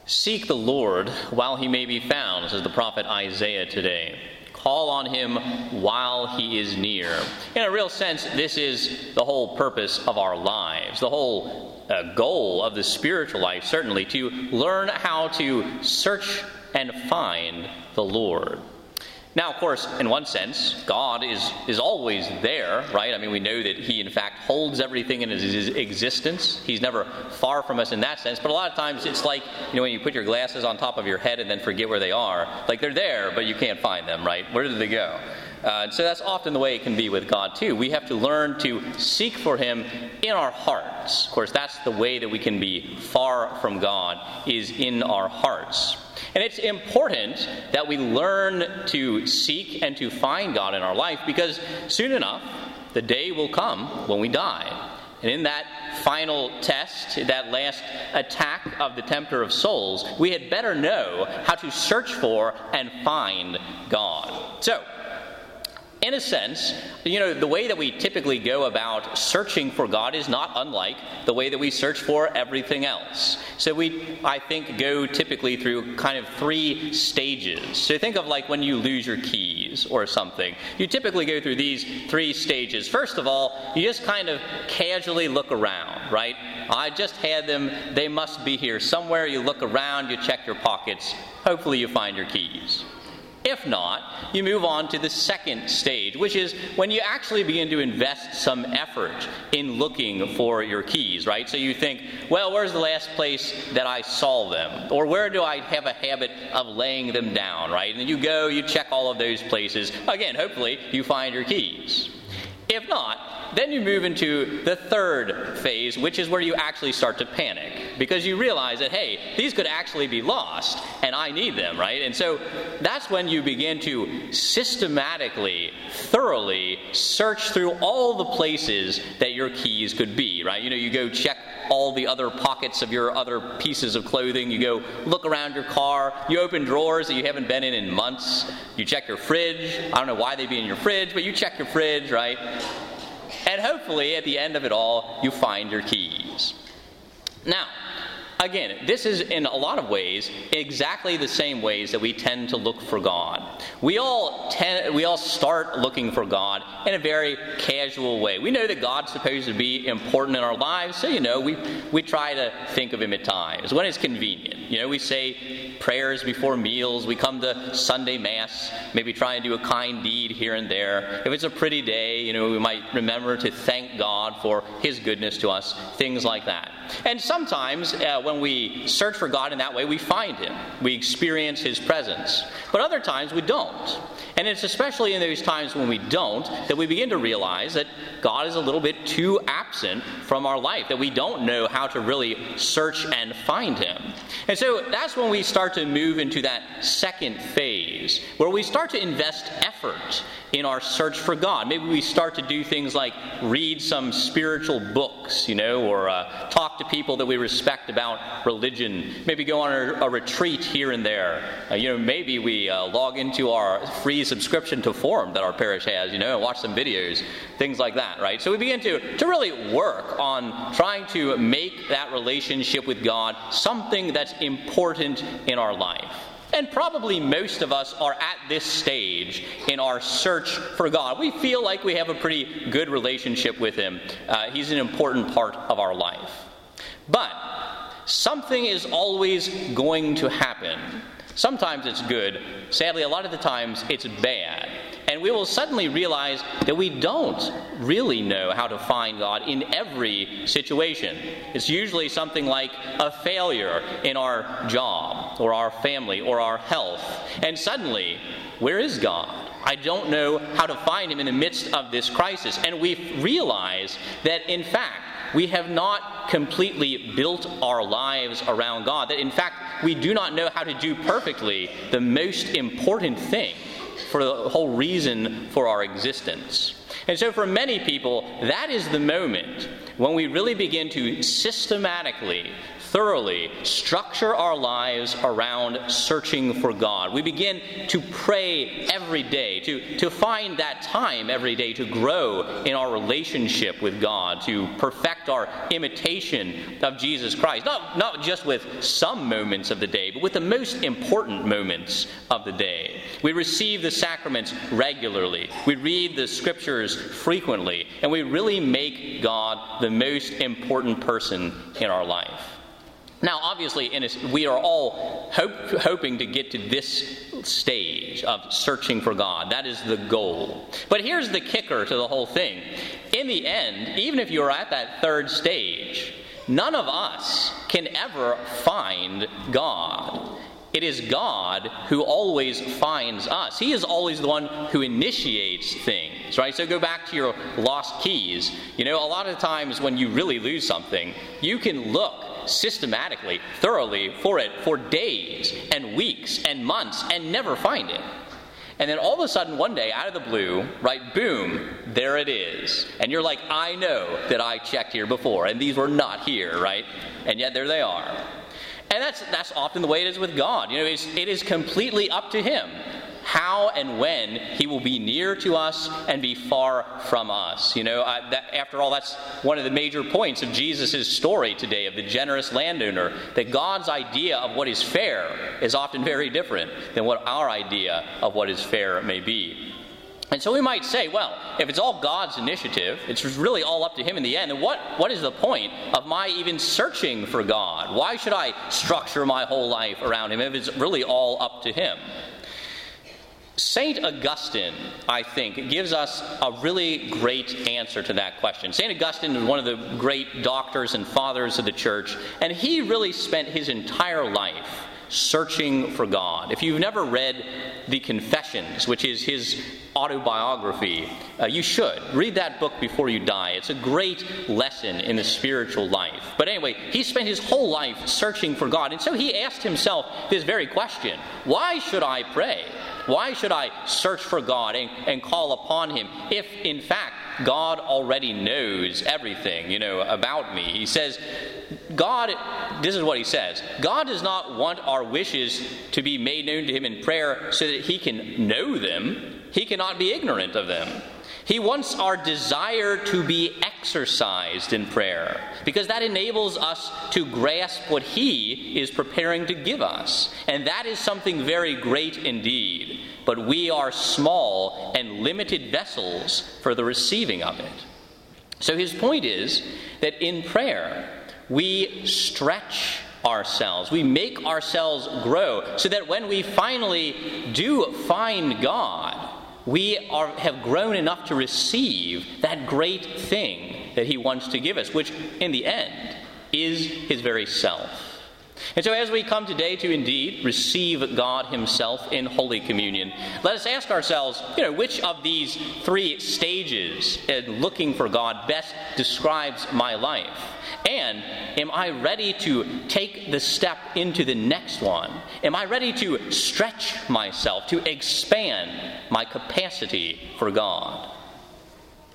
Seek the Lord while he may be found, says the prophet Isaiah today. Call on him while he is near. In a real sense, this is the whole purpose of our lives, the whole goal of the spiritual life, certainly, to learn how to search and find the Lord. Now, of course, in one sense, God is always there, right? I mean, we know that he, in fact, holds everything in his existence. He's never far from us in that sense. But a lot of times it's like, when you put your glasses on top of your head and then forget where they are. Like, they're there, but you can't find them, right? Where did they go? So that's often the way it can be with God, too. We have to learn to seek for him in our hearts. Of course, that's the way that we can be far from God, is in our hearts. And it's important that we learn to seek and to find God in our life, because soon enough, the day will come when we die. And in that final test, that last attack of the tempter of souls, we had better know how to search for and find God. So, in a sense, the way that we typically go about searching for God is not unlike the way that we search for everything else. So we, I think, go typically through kind of 3 stages. So think of like when you lose your keys or something. You typically go through these 3 stages. First of all, you just kind of casually look around, right? I just had them. They must be here somewhere. You look around, you check your pockets. Hopefully you find your keys. If not, you move on to the second stage, which is when you actually begin to invest some effort in looking for your keys, right? So you think, well, where's the last place that I saw them? Or where do I have a habit of laying them down, right? And then you go, you check all of those places. Again, hopefully you find your keys. If not, then you move into the third phase, which is where you actually start to panic, because you realize that, hey, these could actually be lost, and I need them, right? And so that's when you begin to systematically, thoroughly search through all the places that your keys could be, right? You go check all the other pockets of your other pieces of clothing. You go look around your car. You open drawers that you haven't been in months. You check your fridge. I don't know why they'd be in your fridge, but you check your fridge, right? And hopefully, at the end of it all, you find your keys. Now, again, this is in a lot of ways exactly the same ways that we tend to look for God. We all start looking for God in a very casual way. We know that God's supposed to be important in our lives, so we try to think of him at times when it's convenient. We say prayers before meals. We come to Sunday Mass, maybe try and do a kind deed here and there. If it's a pretty day, we might remember to thank God for his goodness to us, things like that. And sometimes when we search for God in that way, we find him. We experience his presence. But other times we don't. And it's especially in those times when we don't that we begin to realize that God is a little bit too absent from our life, that we don't know how to really search and find him. And so that's when we start to move into that second phase, where we start to invest effort in our search for God. Maybe we start to do things like read some spiritual books, or talk to people that we respect about religion. Maybe go on a retreat here and there. Maybe we log into our free subscription to Forum that our parish has, and watch some videos, things like that, right? So we begin to really work on trying to make that relationship with God something that's important in our life. And probably most of us are at this stage in our search for God. We feel like we have a pretty good relationship with him. He's an important part of our life. But something is always going to happen. Sometimes it's good. Sadly, a lot of the times it's bad. And we will suddenly realize that we don't really know how to find God in every situation. It's usually something like a failure in our job or our family or our health. And suddenly, where is God? I don't know how to find him in the midst of this crisis. And we realize that, in fact, we have not completely built our lives around God. That, in fact, we do not know how to do perfectly the most important thing for the whole reason for our existence. And so for many people, that is the moment when we really begin to systematically, thoroughly structure our lives around searching for God. We begin to pray every day, to find that time every day to grow in our relationship with God, to perfect our imitation of Jesus Christ. Not just with some moments of the day, but with the most important moments of the day. We receive the sacraments regularly. We read the scriptures frequently, and we really make God the most important person in our life. Now, obviously, we are all hoping to get to this stage of searching for God. That is the goal. But here's the kicker to the whole thing. In the end, even if you're at that third stage, none of us can ever find God. It is God who always finds us. He is always the one who initiates things, right? So go back to your lost keys. A lot of times when you really lose something, you can look systematically, thoroughly for it for days and weeks and months and never find it. And then all of a sudden one day, out of the blue, right, boom, there it is. And you're like, I know that I checked here before and these were not here, right? And yet there they are. And that's often the way it is with God. It is completely up to Him how and when He will be near to us and be far from us. After all, that's one of the major points of Jesus' story today of the generous landowner, that God's idea of what is fair is often very different than what our idea of what is fair may be. And so we might say, well, if it's all God's initiative, it's really all up to Him in the end, then what is the point of my even searching for God? Why should I structure my whole life around Him if it's really all up to Him? St. Augustine, I think, gives us a really great answer to that question. St. Augustine is one of the great doctors and fathers of the church, and he really spent his entire life searching for God. If you've never read the Confessions, which is his autobiography, you should. Read that book before you die. It's a great lesson in the spiritual life. But anyway, he spent his whole life searching for God, and so he asked himself this very question: why should I pray? Why should I search for God and call upon Him if, in fact, God already knows everything, about me? He says, this is what he says: God does not want our wishes to be made known to Him in prayer so that He can know them. He cannot be ignorant of them. He wants our desire to be exercised in prayer, because that enables us to grasp what He is preparing to give us. And that is something very great indeed. But we are small and limited vessels for the receiving of it. So his point is that in prayer, we stretch ourselves. We make ourselves grow so that when we finally do find God, we have grown enough to receive that great thing that He wants to give us, which in the end is His very self. And so as we come today to indeed receive God Himself in Holy Communion, let us ask ourselves, which of these three stages in looking for God best describes my life? And am I ready to take the step into the next one? Am I ready to stretch myself, to expand my capacity for God?